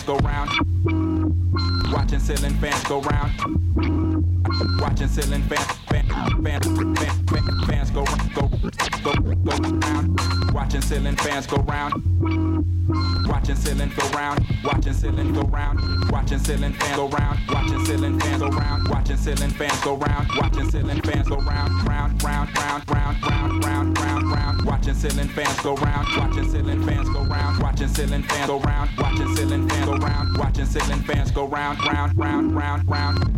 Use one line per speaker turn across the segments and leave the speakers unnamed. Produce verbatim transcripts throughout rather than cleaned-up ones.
go round. Watching ceiling fans go round. Watching ceiling fans, fan, fan, fan, fan, fans go go go go round. Watching ceiling fans go round. Watching ceiling go round. Watching ceiling go round. Watching ceiling fans go round. Watching ceiling fans go round. Watching ceiling fans go round. Watching ceiling fans go round, round, round, round, round, round, round, round, round. Watching ceiling fans go round. Watching ceiling fans go round. Watching ceiling fans go round. Watching ceiling fans go round. Watching ceiling fans go round, round, round, round, round.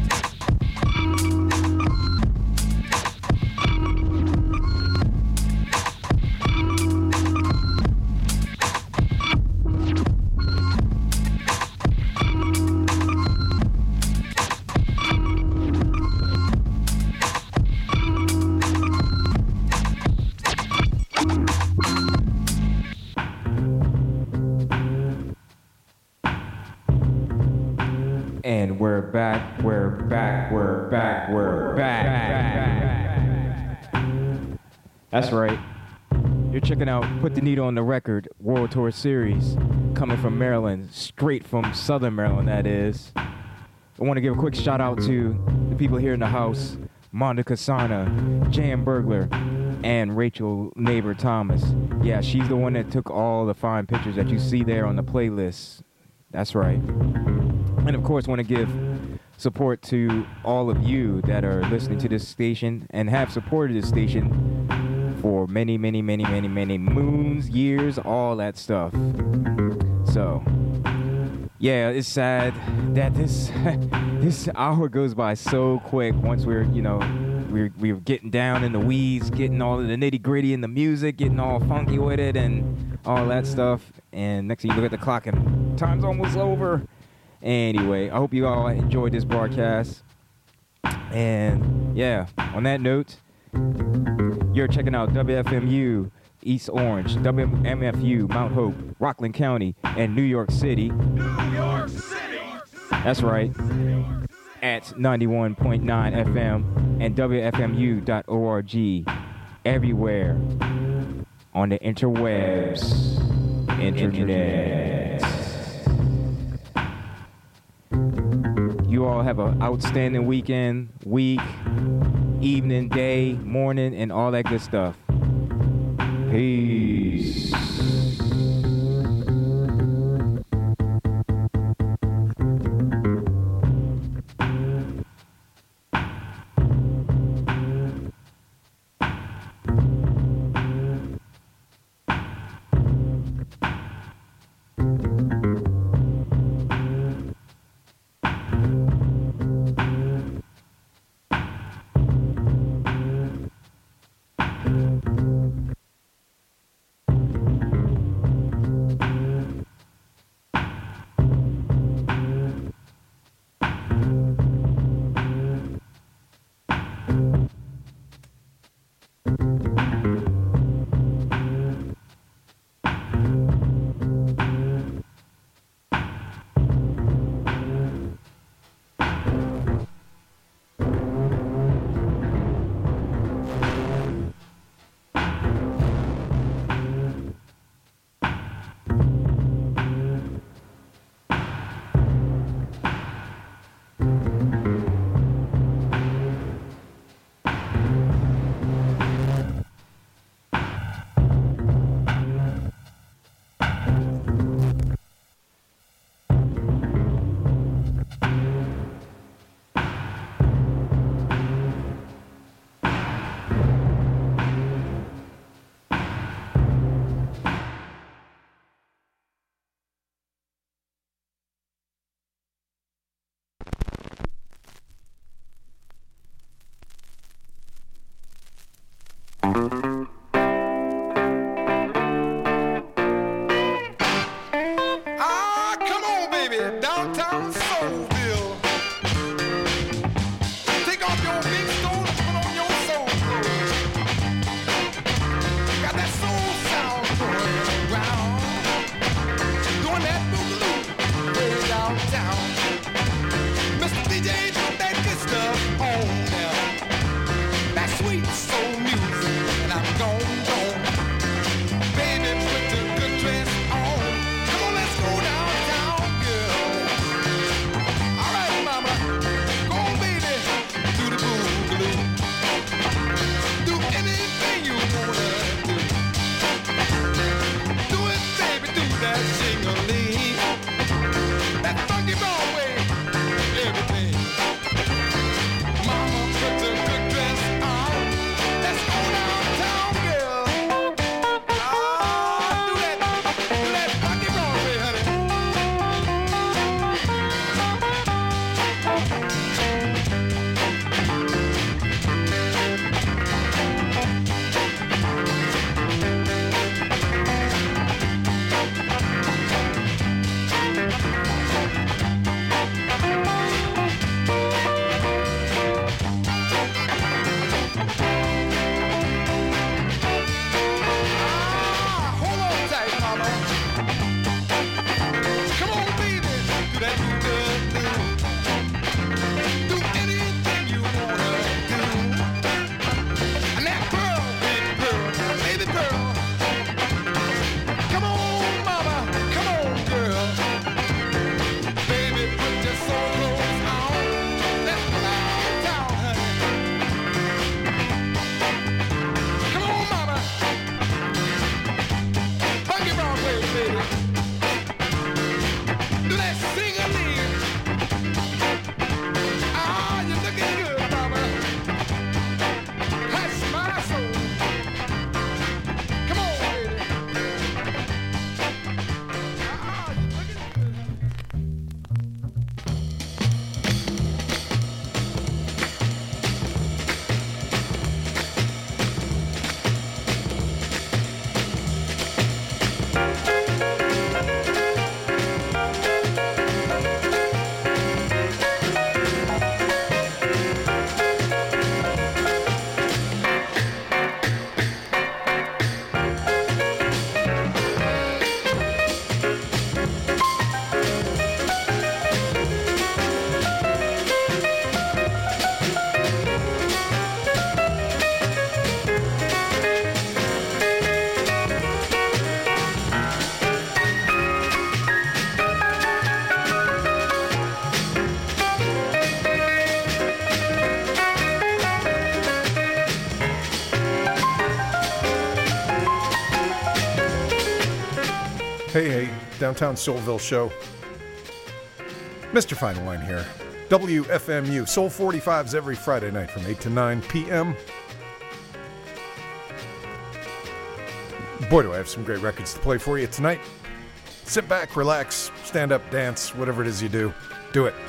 And we're back, we're back, we're back, we're back. That's right. You're checking out Put the Needle on the Record World Tour Series, coming from Maryland, straight from Southern Maryland, that is. I want to give a quick shout out to the people here in the house, Monica Sana, Jan Burglar, and Rachel Neighbor Thomas. Yeah, she's the one that took all the fine pictures that you see there on the playlist. That's right. And of course, want to give support to all of you that are listening to this station and have supported this station for many, many, many, many, many moons, years, all that stuff. So, yeah, it's sad that this this hour goes by so quick. Once we're, you know, we're we're getting down in the weeds, getting all of the nitty gritty in the music, getting all funky with it, and all that stuff. And next thing you look at the clock, and time's almost over. Anyway, I hope you all enjoyed this broadcast. And yeah, on that note, you're checking out W F M U East Orange, W M F U Mount Hope, Rockland County, and New York City.
New York City!
That's right. At ninety-one point nine F M and W F M U dot org. Everywhere on the interwebs. Internet. You all have an outstanding weekend, week, evening, day, morning, and all that good stuff. Peace.
Downtown Soulville show. Mister Fine Wine here. W F M U, Soul forty-fives every Friday night from eight to nine p.m. Boy, do I have some great records to play for you tonight. Sit back, relax, stand up, dance, whatever it is you do. Do it.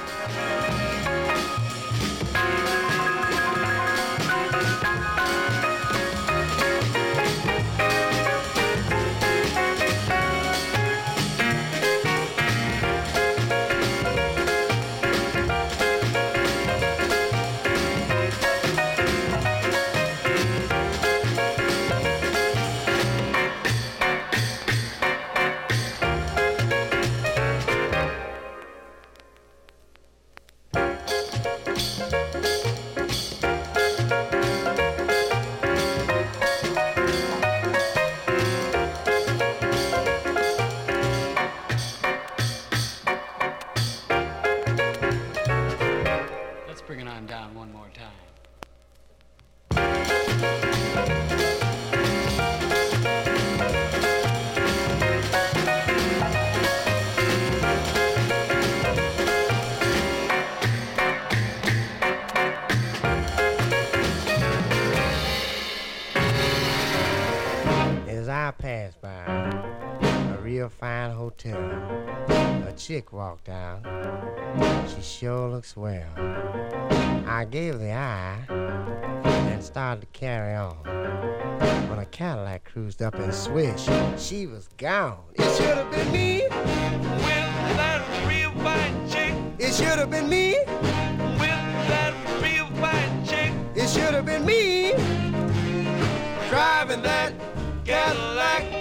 Chick walked out. She sure looks well. I gave the eye and started to carry on. When a Cadillac cruised up and swished, she was gone. It should have been me.
With that real fine chick.
It should have been me.
With that real fine chick.
It should have been me. Driving that Cadillac.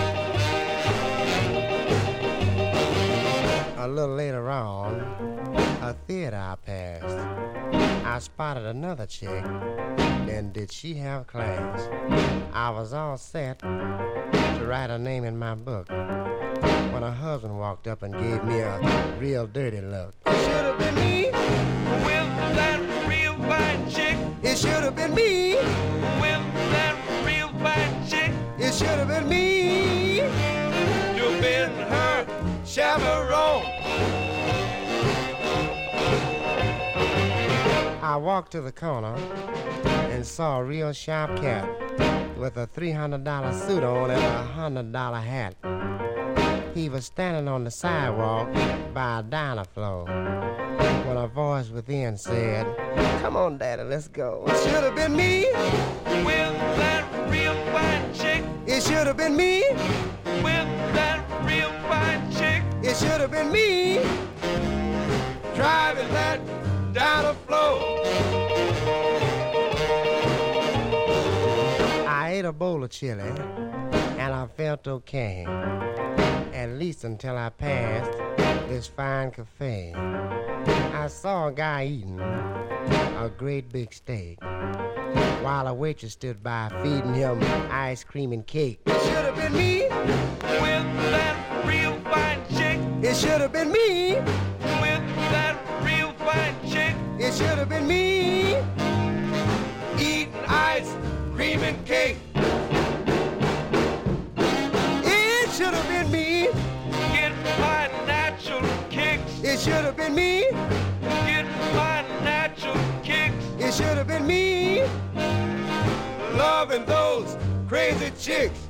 A little later on, a theater I passed. I spotted another chick, and did she have class? I was all set to write her name in my book when her husband walked up and gave me a real dirty look. It should have been me.
With that real fine chick.
It should have been me.
With that real fine chick.
It should have been me.
You've been her chaperone.
I walked to the corner and saw a real sharp cat with a three hundred dollar suit on and a one hundred dollar hat. He was standing on the sidewalk by a diner floor when a voice within said, "Come on, Daddy, let's go." It should have been me.
With that real fine chick.
It should have been me.
With that real fine chick.
It should have been me. Driving that diner floor. I ate a bowl of chili and I felt okay, at least until I passed this fine cafe. I saw a guy eating a great big steak while a waitress stood by feeding him ice cream and cake. It should have been me.
With that real fine chick.
It should have been me.
With that real fine chick.
It should have been me.
Eating ice cream and cake.
It should have been me.
Get my natural kicks.
It should have been me.
Get my natural kicks.
It should have been me.
Loving those crazy chicks.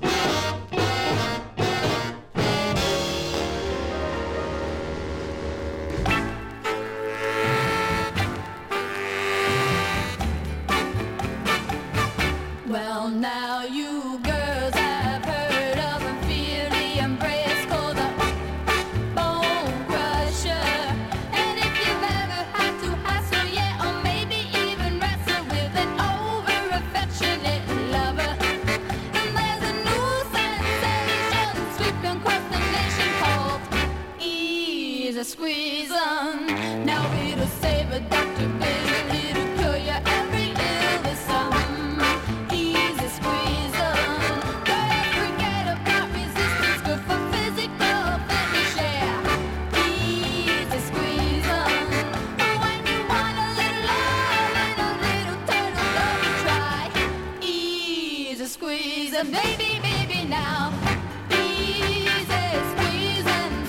Well, now you girls have heard of and feel the embrace called the bone crusher. And if you've ever had to hassle, yeah, or maybe even wrestle with an over-affectionate lover, and there's a new sensation sweeping across the nation called easy squeezing. Now it'll save a Doctor Bill, it'll cure your every illness. Um, easy squeezing. Don't forget about resistance, good for physical fitness, yeah. Easy squeezing. But when you want a little love and a little turtle love to try, easy squeezing, baby, baby, now. Easy squeezing.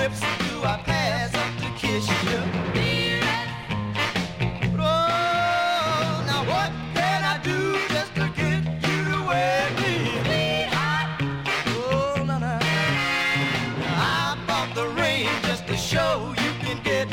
lips, do I pass up to kiss you? Oh, now what can I do just to get you to wear me? Oh, no, no. I bought the ring just to show you can get me.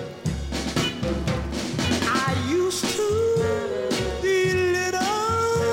I used to be little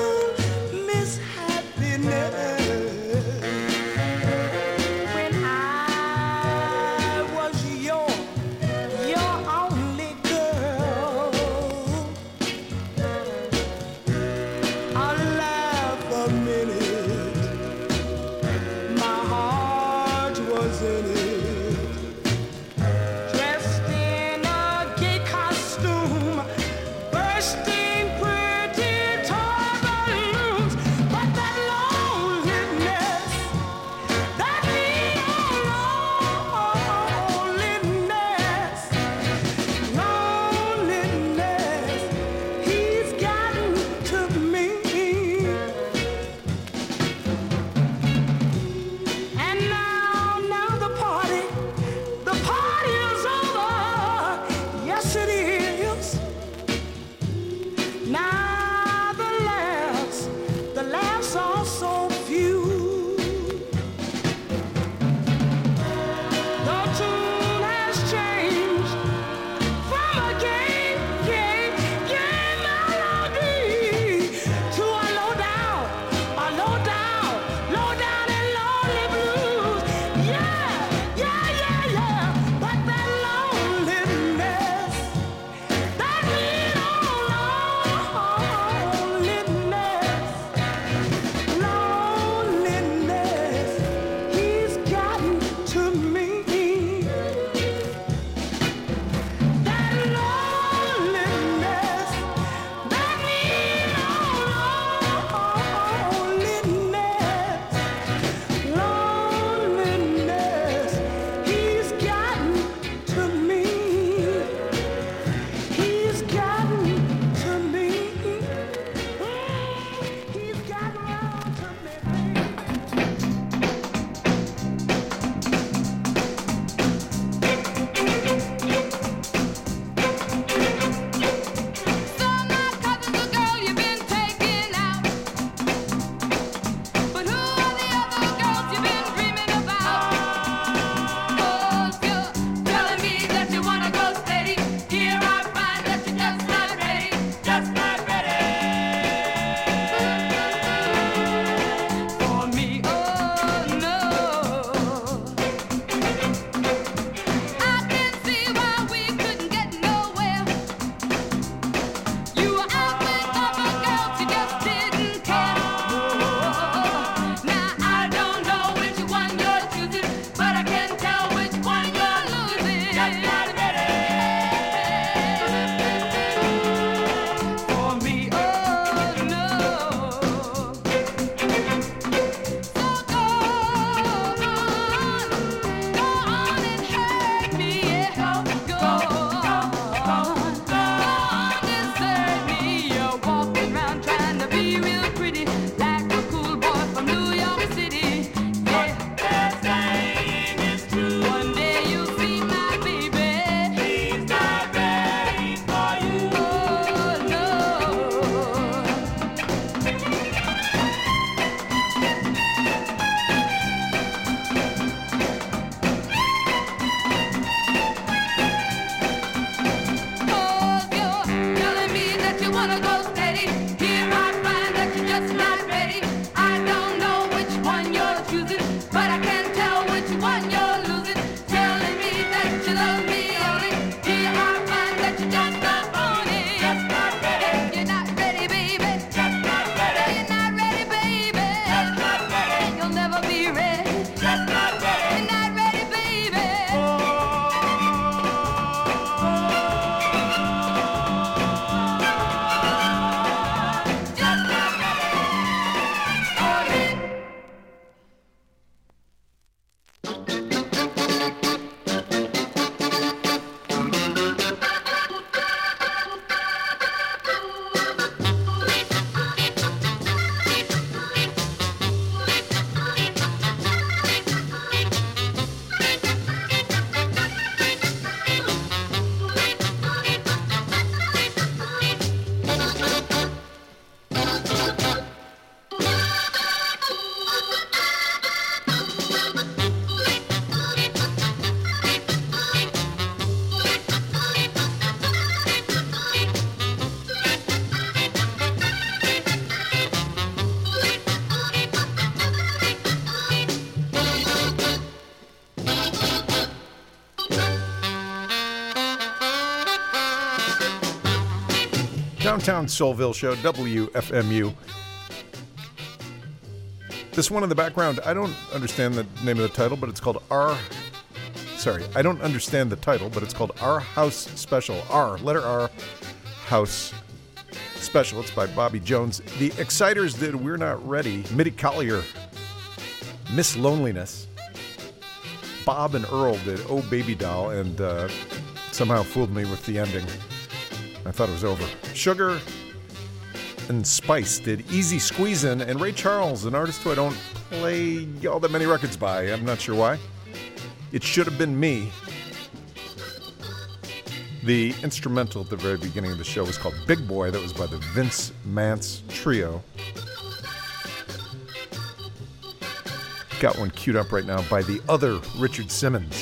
Downtown Soulville Show, W F M U. This one in the background, I don't understand the name of the title, but it's called Our... Sorry, I don't understand the title, but it's called Our House Special. R, letter R, House Special. It's by Bobby Jones. The Exciters did We're Not Ready. Mitty Collier, Miss Loneliness. Bob and Earl did Oh Baby Doll, and uh, somehow fooled me with the ending. I thought it was over. Sugar and Spice did Easy Squeezin', and Ray Charles, an artist who I don't play all that many records by. I'm not sure why. It Should Have Been Me. The instrumental at the very beginning of the show was called Big Boy. That was by the Vince Mance Trio. Got one queued up right now by the other Richard Simmons.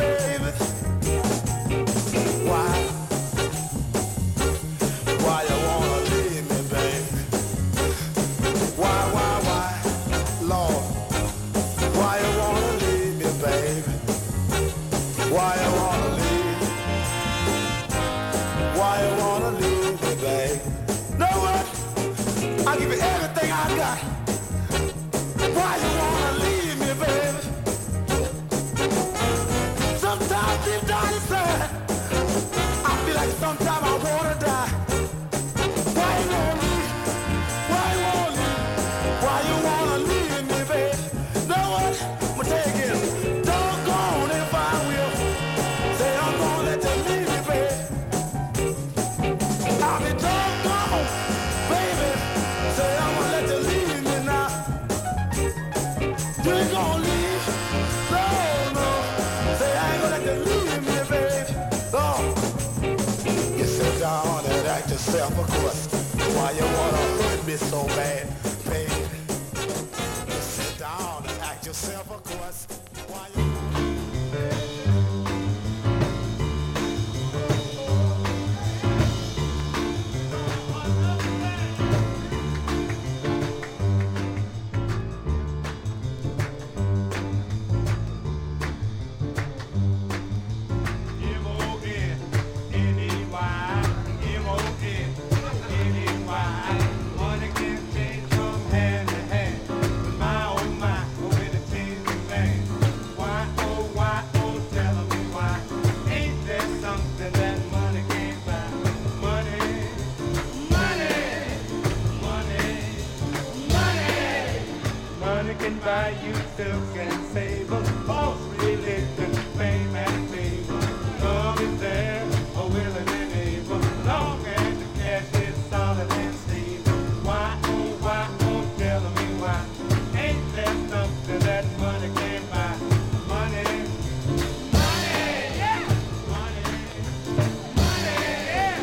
Why you
give you everything I got. Why you wanna leave me, baby? Sometimes deep down inside, I feel like sometimes I wanna die. Why you wanna leave? Why you wanna leave? Why you wanna leave me, baby? Know what? I'ma tell you again. Doggone if I will. Say I'm gonna let you leave me, baby. I'll be doggone, baby. Say I'm gonna let you leave me now. You ain't gonna leave? No, no. Say I ain't gonna let you leave me, baby. No. You sit down and act yourself a course. Why you wanna hurt me so bad, baby? You sit down and act yourself a course. Why you
Money can buy you silk and sable, false religion, fame and favor. Love is there, a willing and able, long as the cash is solid and stable. Why, oh, why, oh, tell me why? Ain't there something that money can't buy? Money, money, yeah, money, money, yeah.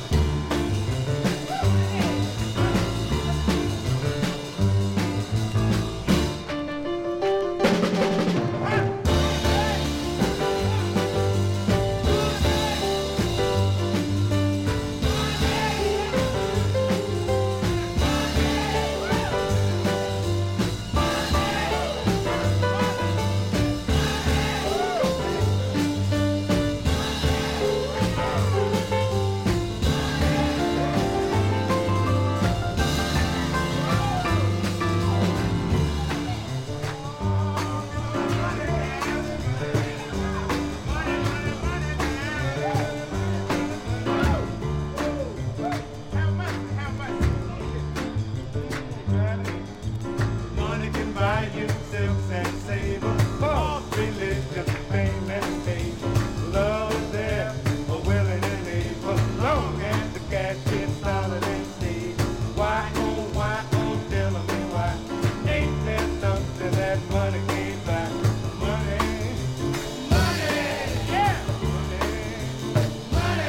Money can buy you silks and sable, false religion, fame and favor. Love is there, a willing and able, long as the cash is solid and stable. Why, oh, why, oh, tell me why? Ain't there something that money can't buy? Money, money, yeah, money, money.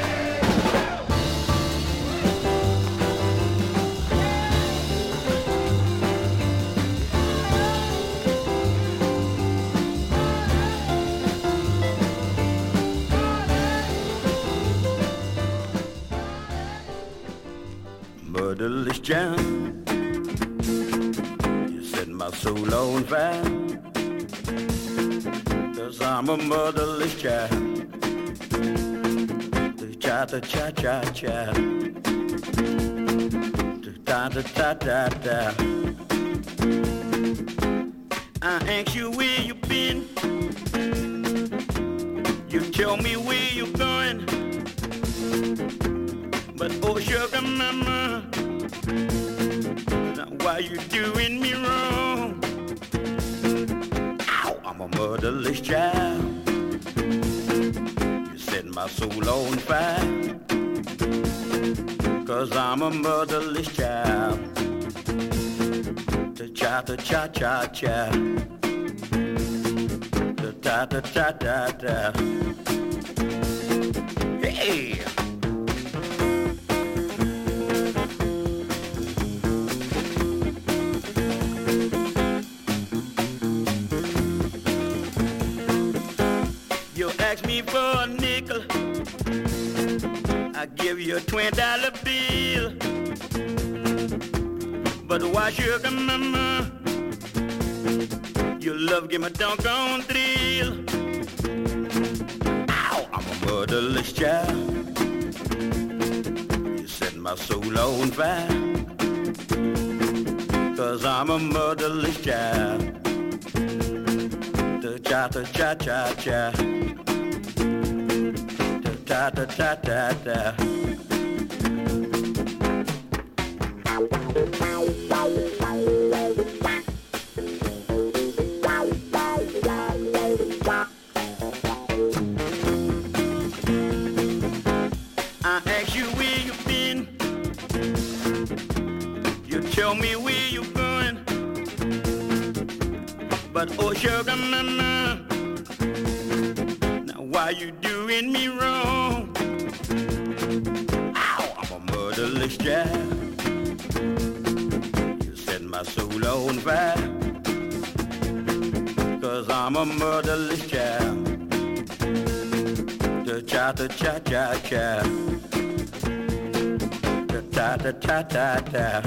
Murderless jam, you set my soul on fire. Cause I'm a motherless child. Cha cha cha cha cha. Da da da da da. I ask you where you been. You tell me where you going. But oh sugar mama, now why you doing me wrong? Ow, I'm a motherless child. You set my soul on fire. Cause I'm a motherless child. Cha cha cha cha cha. Da da da da da. Hey. You ask me for a nickel, I give you a twenty dollar bill. But why sugar mama? Your love give me a doggone thrill. Ow, I'm a motherless child. You set my soul on fire. 'cause I'm a motherless child. Da cha da cha cha cha. Da da da da da. I ask you where you've been. You tell me where you're going. But oh sugar mama, now why you doing me wrong? Ow, I'm a motherless child. You set my soul on fire, 'cause I'm a motherless child. Da cha da cha cha cha. Da da da da da.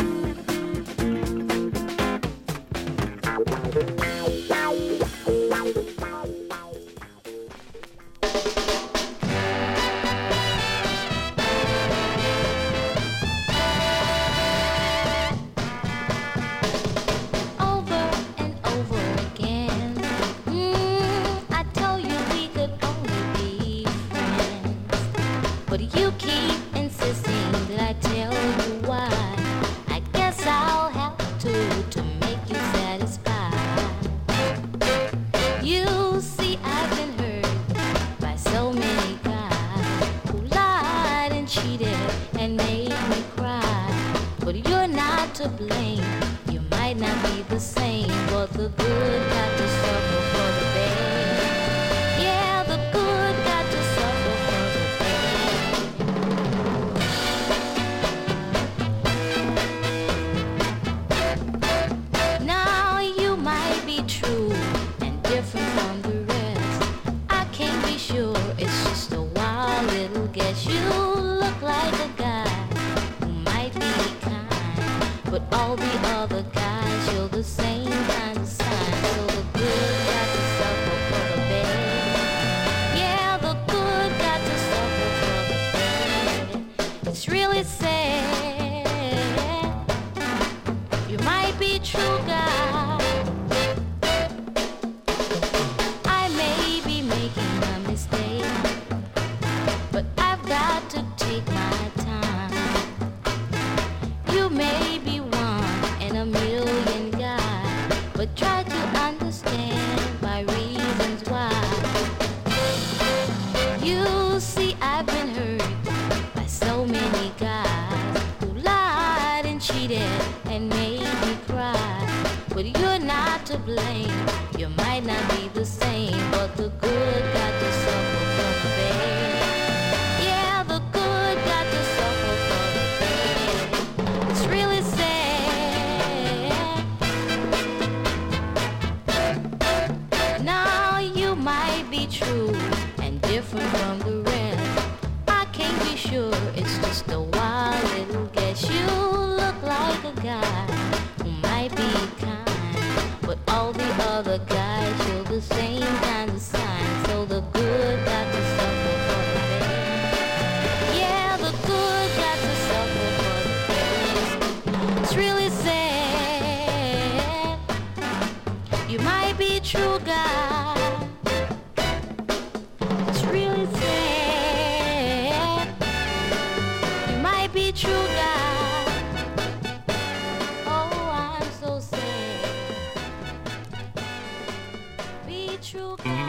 Over and over again. Mm, I told you we could only be friends, but you keep insisting that I tell you why. I guess I'll have to to make you satisfied. You see, I've been hurt by so many guys who lied and cheated and made me cry. But you're not to blame. You might not be the same, but the good got to suffer for the bad. Yeah, the good got to suffer for the bad. Now you might be true and different from the rest. I can't be sure, it's just a wild little guess. You look like a guy who might be kind, but all the other guys show the same kind of signs. So the good got to suffer for the bad. Yeah, the good got to suffer for the bad. It's really sad. You might be true, guy. I may be making a mistake, but I've got to take my time. You may be one in a million guys, but try to understand my reasons why. You see, I've been hurt by so many guys who lied and cheated and made me cry. But you're not to blame. You might not be the same, but the good got to suffer for the bad. Yeah, the good got to suffer for the bad. It's really sad. Now you might be true and different from the rest. I can't be sure, it's just a wild little guess. You look like a guy who might be kind, but all the other guys show the same kind of signs. So the good got to suffer for the bad. Yeah, the good got to suffer for the bad. It's really sad. You might be true, guy. It's really sad. You might be true, guy. Oh, I'm so sad. Be true, guy.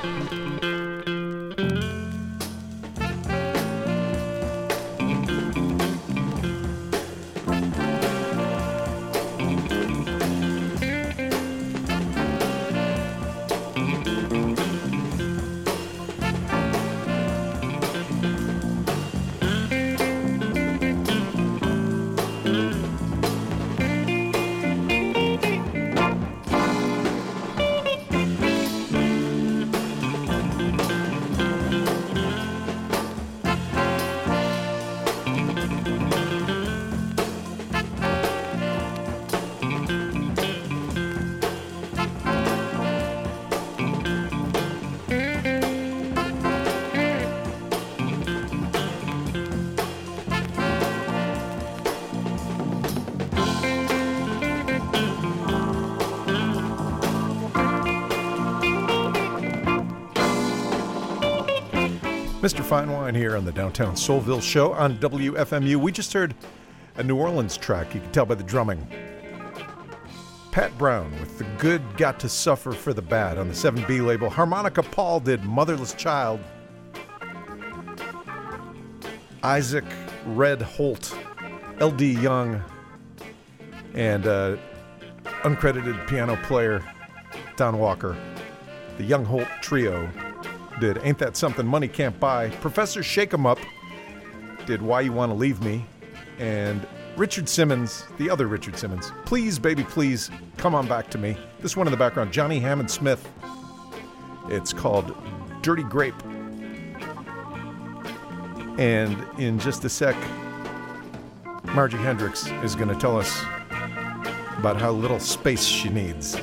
Mister Fine Wine here on the Downtown Soulville Show on W F M U. We just heard a New Orleans track, you can tell by the drumming. Pat Brown with The Good Got to Suffer for the Bad on the seven B label. Harmonica Paul did Motherless Child. Isaac Red Holt, L D Young, and uh, uncredited piano player Don Walker. The Young Holt Trio did Ain't That Something Money Can't Buy. Professor Shake 'em Up did Why You Wanna Leave Me. And Richard Simmons, the other Richard Simmons, Please Baby Please Come On Back to Me. This one in the background, Johnny Hammond Smith. It's called Dirty Grape. And in just a sec, Margie Hendricks is going to tell us about how little space she needs.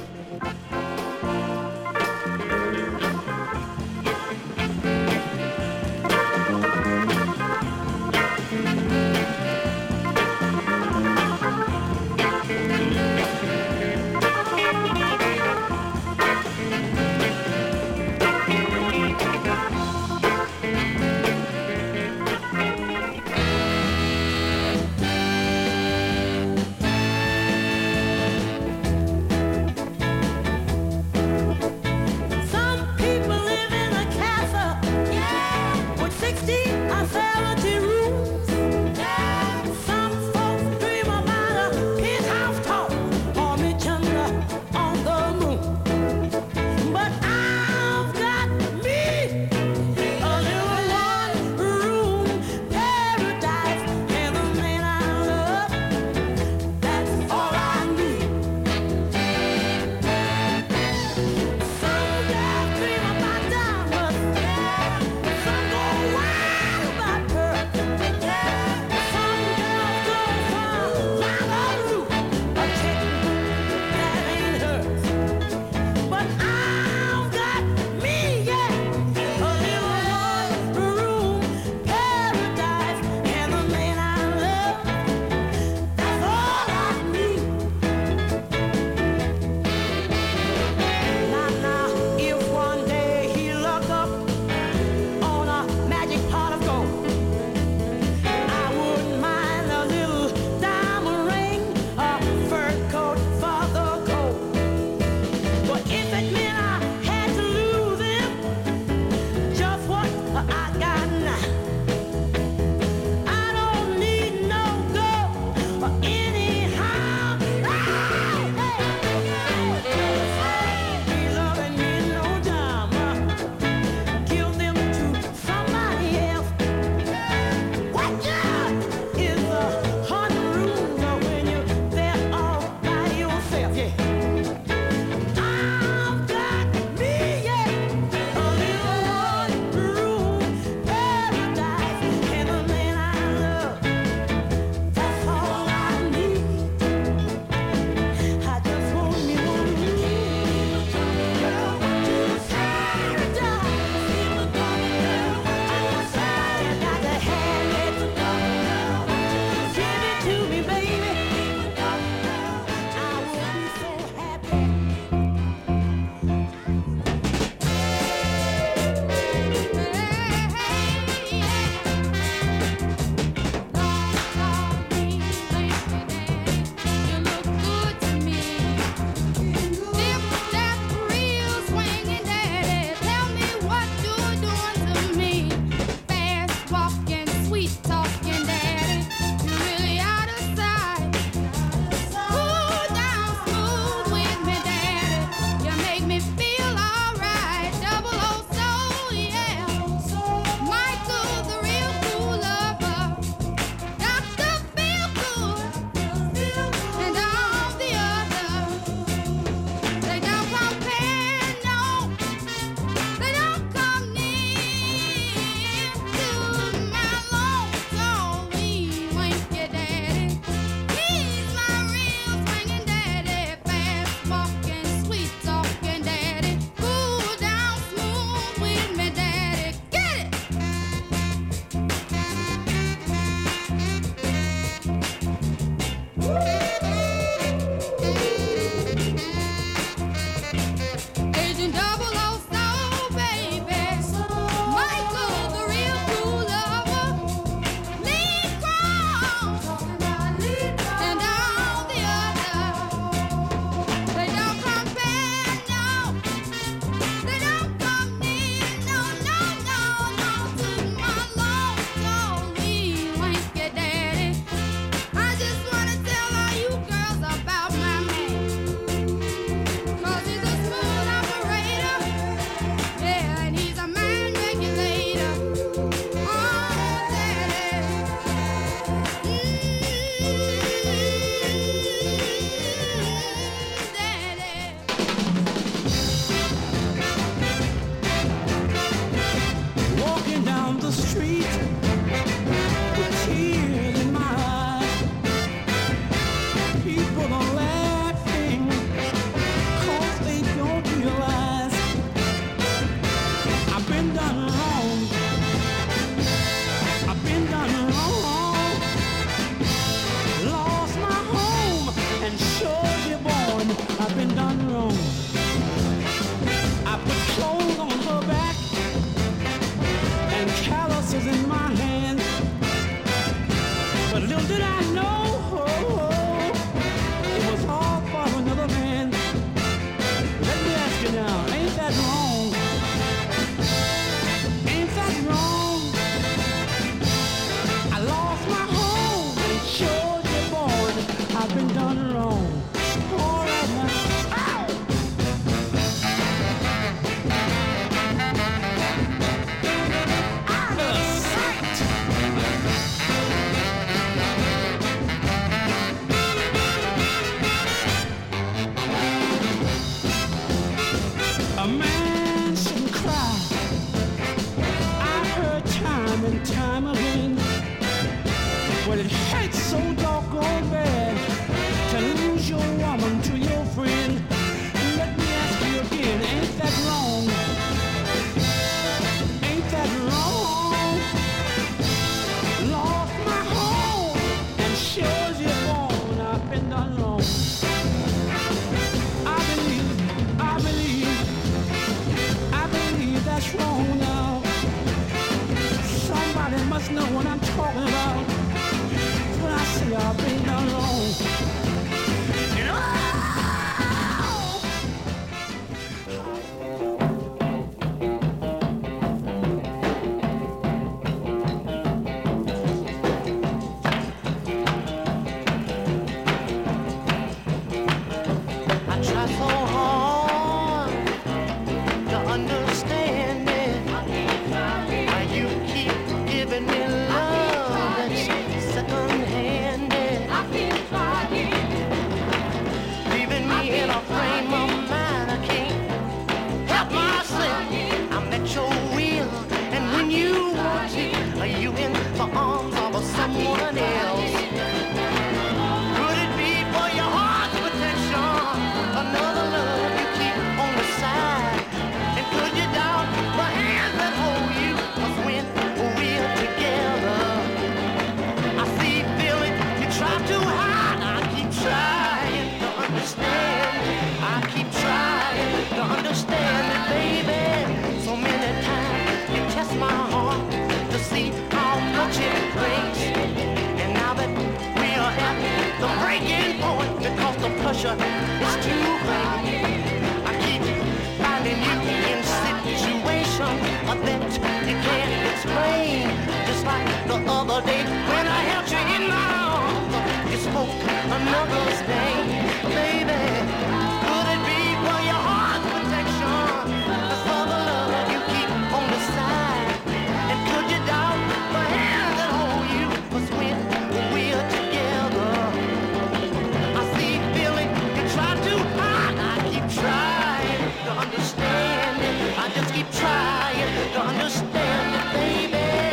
someone else? Could it be for your heart's protection? Another love you keep on the side? And could you doubt the hands that hold you? 'Cause when we're together, I see, feel it, you try to hide. I keep trying to understand. I keep trying to understand it, baby. So many times you test my heart to see how much it breaks. And now that we are at the breaking point, because the pressure is too great, I keep finding you in situations that you can't explain. Just like the other day when I held you in my arms, you spoke another's name, baby. Could it be for your heart's protection? For the love you keep on the side? And could you doubt the hands that hold you? 'Cause when we're together, I see, feel it, you try to hide. I keep trying to understand it. I just keep trying to understand it, baby.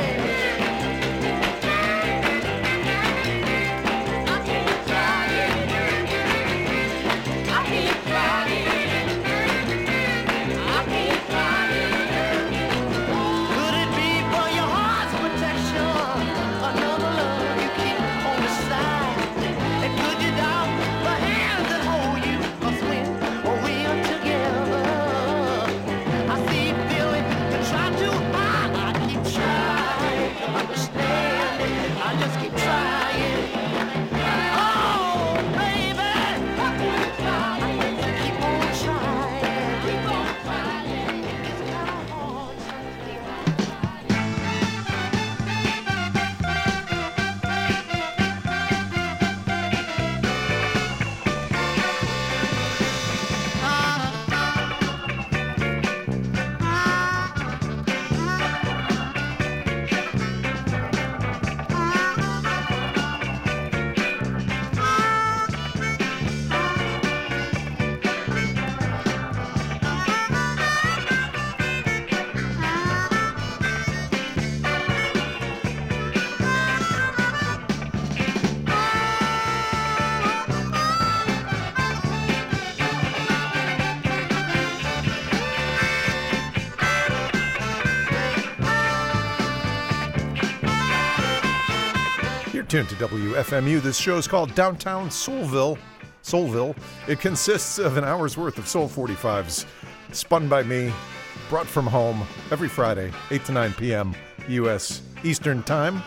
I keep trying. I keep trying. I keep trying. Could it be for your heart's protection? Another love you keep on the side? And could you doubt the hands that hold you? 'Cause when we're together, I see, feel it, you try to hide. I keep trying to understand it. I just keep trying. Oh, baby, I keep trying. Keep on trying. Keep on trying. It's kinda hard sometimes.
You're tuned to W F M U. This show is called Downtown Soulville. Soulville. It consists of an hour's worth of Soul forty-fives, spun by me, brought from home every Friday, eight to nine p.m. U S Eastern Time.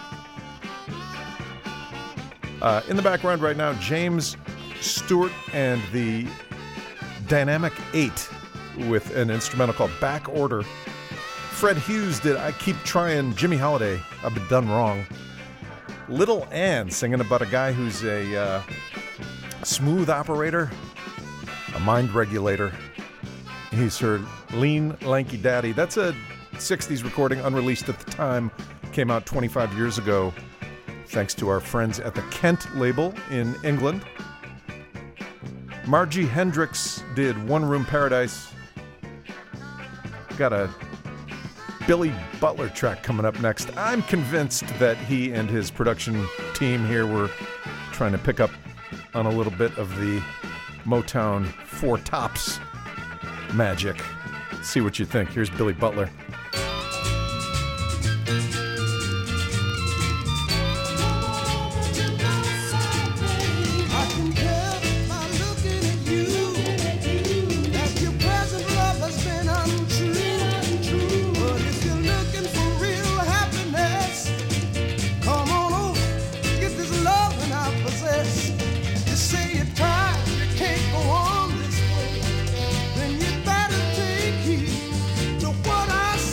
Uh, in the background right now, James Stewart and the Dynamic Eight with an instrumental called Back Order. Fred Hughes did I Keep Trying. Jimmy Holiday, I've Been Done Wrong. Little Ann singing about a guy who's a uh, smooth operator, a mind regulator. He's her lean, lanky daddy. That's a sixties recording, unreleased at the time. Came out twenty-five years ago, thanks to our friends at the Kent label in England. Margie Hendricks did One Room Paradise. Got a Billy Butler track coming up next. I'm convinced that he and his production team here were trying to pick up on a little bit of the Motown Four Tops magic. See what you think. Here's Billy Butler.
I can tell by looking at you that your present love has been untrue. But if you're looking for real happiness, come on over, get this love that I possess. You say you're tired, you can't go on this way, then you better take heed to what I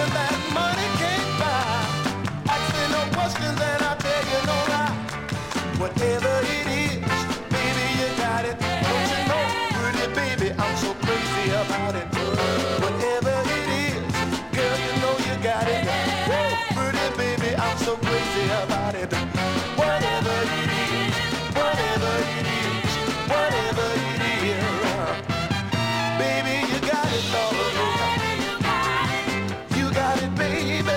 that money can't buy. Ask me no questions and I'll tell you no lie. Whatever it is, baby, you got it. Don't you know, pretty baby, I'm so crazy about it. Whatever it is, girl, you know you got it. Woo, pretty baby, I'm so crazy about it. Whatever it is, whatever it is, whatever it is, baby, you got it, Lord. You got it, baby.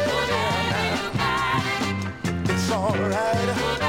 It's all right.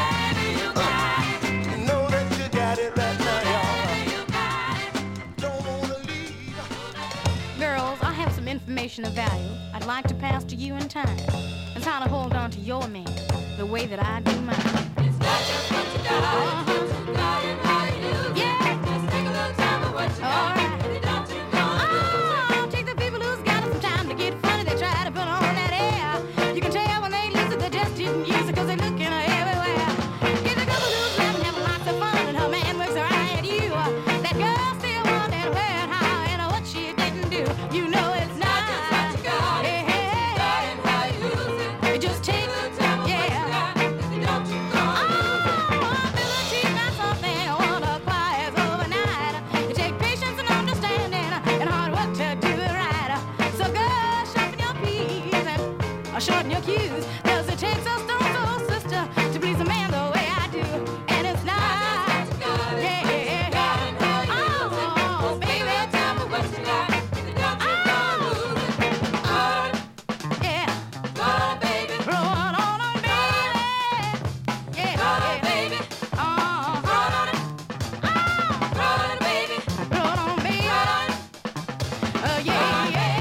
You know that you got it right now, y'all. Don't wanna leave.
Girls, I have some information of value I'd like to pass to you in time. It's how to hold on to your man the way that I do mine. It's not just what you got, uh-huh. It's what you got and how you use it. Yeah. Just take a little time of what you got. All right. If you don't, you gonna lose it. Take the people who's got some time to get funny. They try to put on that air. You can tell when they lose it, they just didn't use it 'cause they're looking everywhere. Get the couple who's laughing, having lots of fun, and her man works her eye at you. That girl still wondering where and how and what she didn't do. You know it's not just what you got. Hey, hey, got and how you use it. You just take the time of what you got. If you don't, you gonna lose it. Oh, ability, not something one acquires overnight. It takes patience and understanding and hard work to do it right. So girl, sharpen your peas and or shorten your cues. 'Cause it takes a stone soul sister to please a man the way I do. And it's not, yeah, yeah, yeah. Oh, baby, tell me what you got. If you don't, you gonna lose it. Oh, yeah. Run on, baby. Run on, on, baby. Yeah, run on, baby. Oh, run on it. Oh, run on, baby. Run on, baby. Oh, yeah, yeah.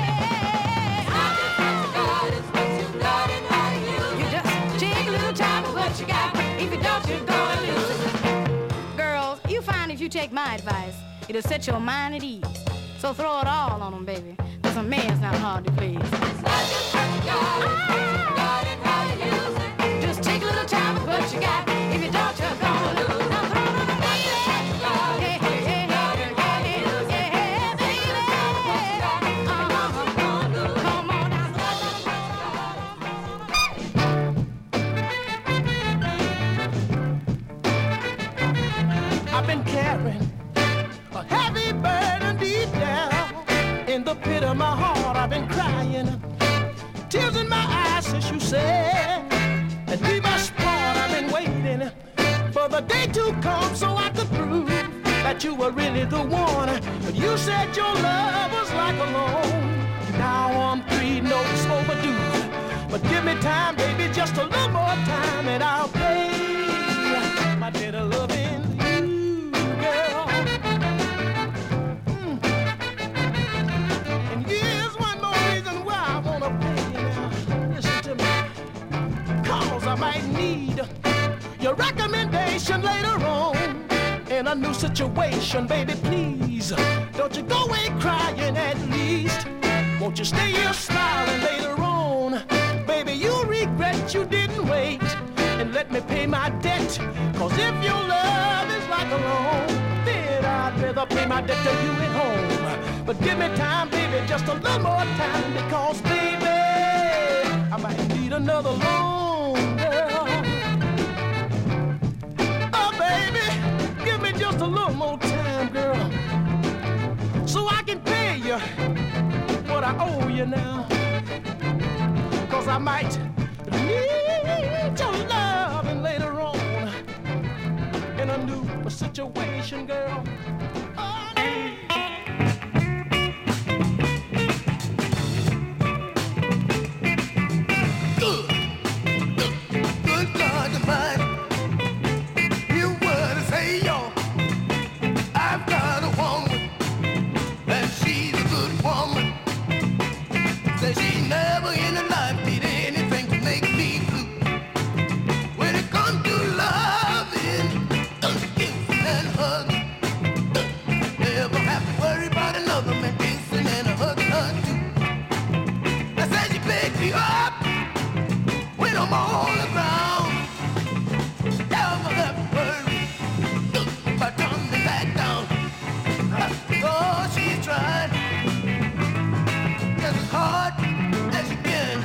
It's what you got and how you use it. You just take a little time with what you got. If you don't, you're gonna lose it. Girls, you find if you take my advice, it'll set your mind at ease. So throw it all on them, baby. 'Cause a man's not hard to please. It's not just what you got, it's what you got and how you use it. Just take a little time with what you got. If you don't, you're gonna lose it. Now throw it on them, baby. Yeah, yeah, yeah, yeah, yeah, yeah, baby. Uh-huh. Come on now.
I've been carrying a heavy burden deep down in the pit of my heart. I've been crying, tears in my eyes since you said, and we must part. I've been waiting for the day to come so I could prove that you were really the one. But you said your love was like a loan. Now I'm three notes overdue. But give me time, baby, just a little more time, and I'll pay my debt of loving you, girl. Mm. And here's one more reason why I wanna pay you now. Listen to me, 'cause I might need your recommendation later on in a new situation, baby. Please don't you go away crying at least. Won't you stay here smiling later on? Baby, you'll regret you didn't wait and let me pay my debt. 'Cause if your love is like a loan, then I'd rather pay my debt to you at home. But give me time, baby, just a little more time. Because, baby, I might need another loan, girl. Oh, baby, give me just a little more time, girl, so I can pay you what I owe you now. 'Cause I might need your love and later on in a new situation, girl. Oh, good, good, good God Almighty. Hear what I say, y'all. I've got a woman, and she's a good woman. Says she never in her life did anything to make me blue. When it comes to loving, uh, kissing and hugging, uh, never have to worry about another man kissing and a hugging her too. I said she picks me up when I'm on the ground. Never have to worry uh, about coming back down. Uh, oh, she's trying. As hard as you can.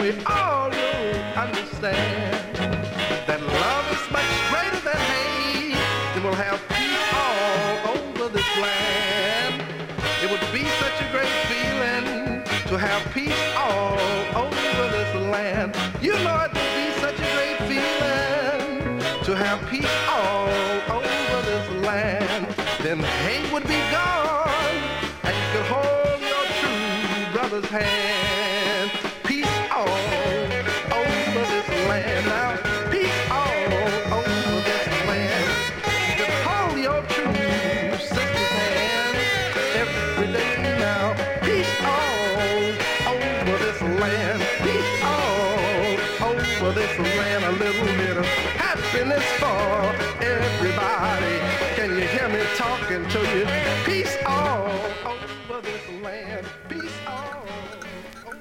we all will understand that love is much greater than hate, and we'll have peace all over this land. It would be such a great feeling to have peace all over this land. You know it would be such a great feeling to have peace all over this land. Then hate would be gone, and you could hold your true brother's hand. Peace all over this land now. Peace all over this land. You could hold your true sister's hand every day now. Peace all over this land. Peace all over this land. A little bit of happiness for everybody. Can you hear me talking to you? Peace all over this land. Peace all over.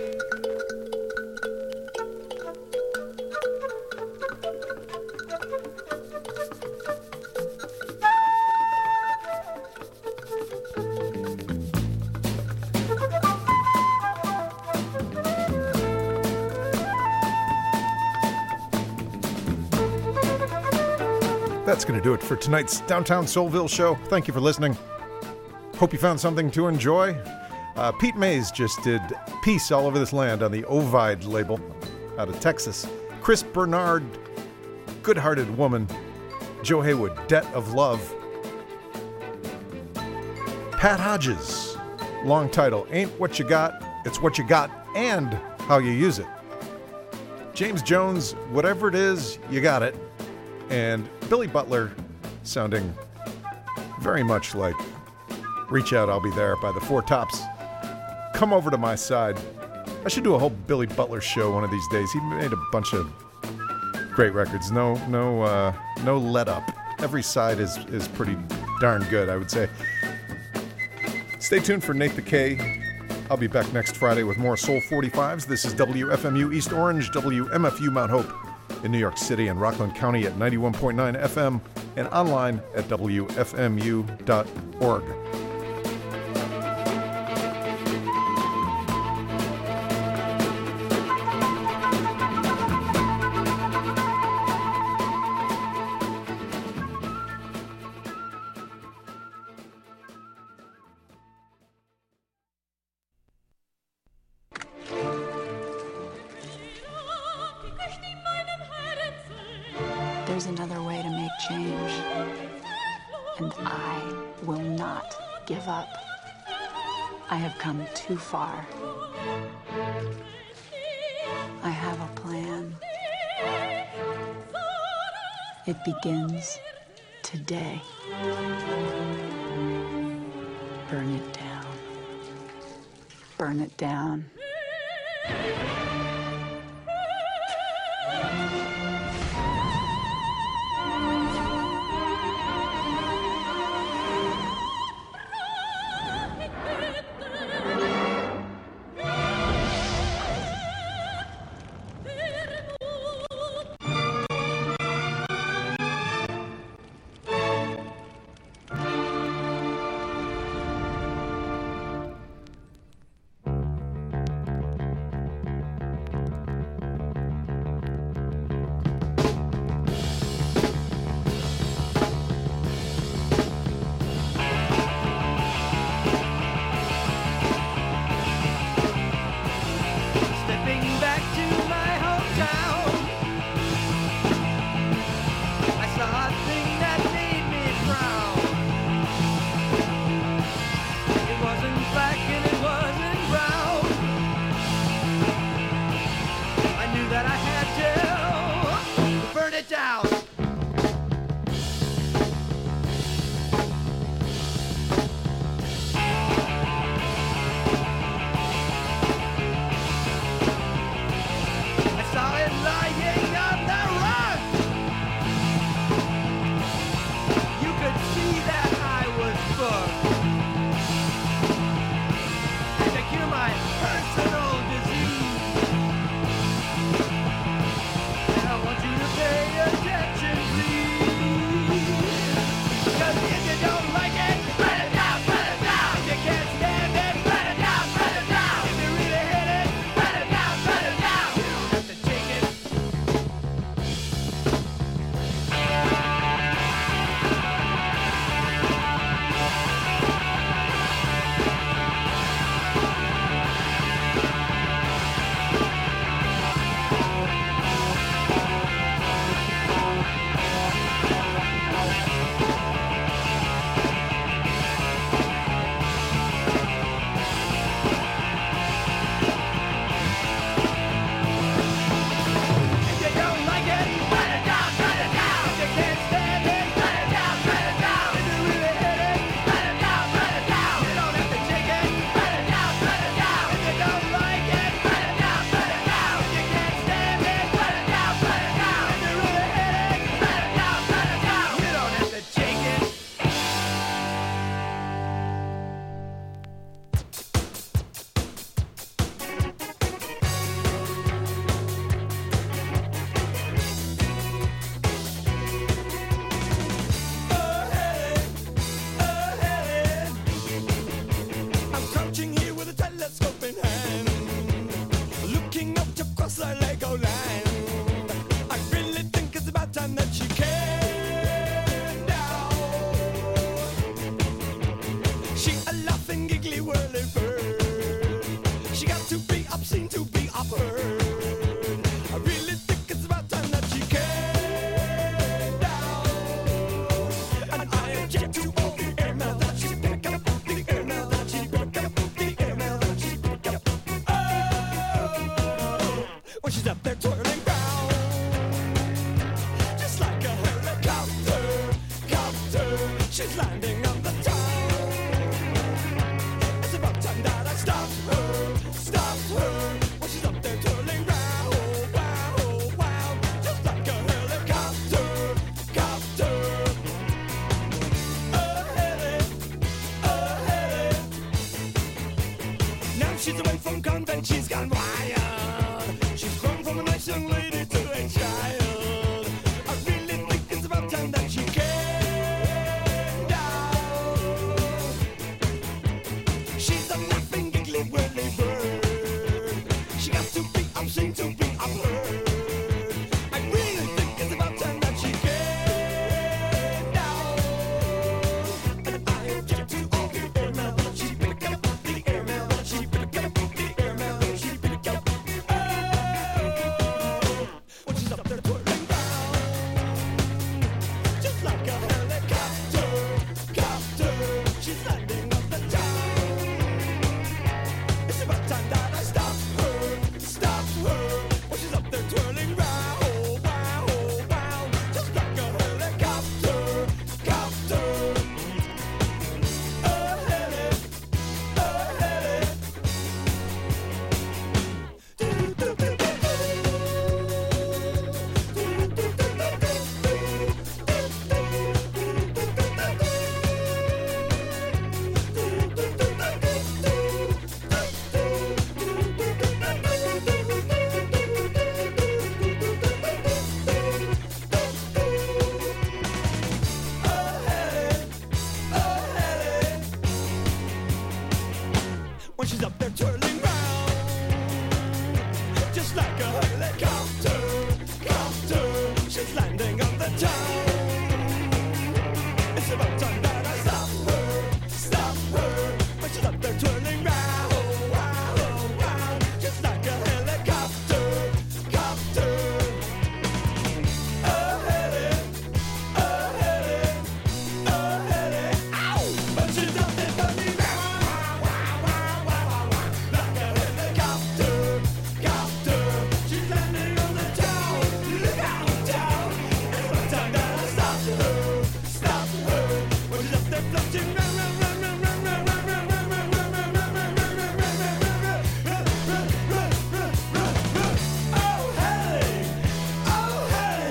That's going to do it for tonight's Downtown Soulville show. Thank you for listening. Hope you found something to enjoy. Uh, Pete Mays just did Peace All Over This Land on the Ovide label out of Texas. Chris Bernard, Good-Hearted Woman. Joe Haywood, Debt of Love. Pat Hodges, long title, Ain't What You Got, It's What You Got and How You Use It. James Jones, Whatever It Is, You Got It. And Billy Butler, sounding very much like Reach Out, I'll Be There by the Four Tops. Come Over to My Side. I should do a whole Billy Butler show one of these days. He made a bunch of great records. No, no, uh, no let up. Every side is is pretty darn good, I would say. Stay tuned for Nate the K. I'll be back next Friday with more Soul forty-fives. This is W F M U East Orange, W M F U Mount Hope in New York City and Rockland County at ninety-one point nine F M and online at W F M U dot org.
There's another way to make change, and I will not give up. I have come too far. I have a plan. It begins today. Burn it down. Burn it down.
She's landing on the town. It's about time that I stop her, stop her. When she's up there twirling round, wow, wow, just like a helicopter, copter. A heli, a heli. Now she's away from convent, she's gone wild. She's grown from a nice young lady to a child. I really think it's about time that she came. She's a laughing, giggly, whirly bird. She got to be obscene to be unheard. I really think it's about time that she came down. And I object to all the air mail. She better get up the air mail. She better get up the air mail. She better get up. Oh, when she's up there twirling round, just like a helicopter, copter. She's landing on the town. It's about time that I stop her, stop her. When she's up there twirling round, wow, wow, just like a helicopter, copter. A heli, a heli. When she's up there twirling round, just like a helicopter, copter. She's landing on the town. It's about time that I stop her, stop her. When she's up there twirling round, wow, wow, just like a helicopter, copter. A heli, a heli, a heli. Ow! When she's up there twirling round, wow, wow, wow, wow, wow, like a helicopter, copter. She's landing on the town. Look out, town. It's about time that I stop her, stop her. When she's up there floating round, round, round, round, round, round, round, round, round, round, round, round, round, round, round, round, round. Oh, hey, oh, hey.